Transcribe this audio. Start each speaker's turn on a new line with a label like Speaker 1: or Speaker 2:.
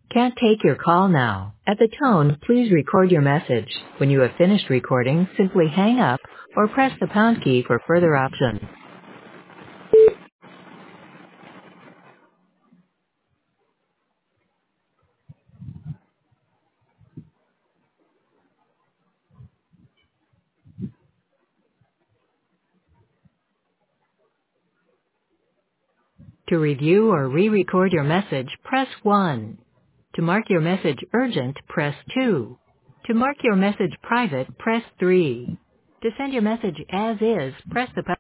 Speaker 1: Can't take your call now. At the tone, please record your message. When you have finished recording, simply hang up or press the pound key for further options. To review or re-record your message, press 1. To mark your message urgent, press 2. To mark your message private, press 3. To send your message as is, press the pound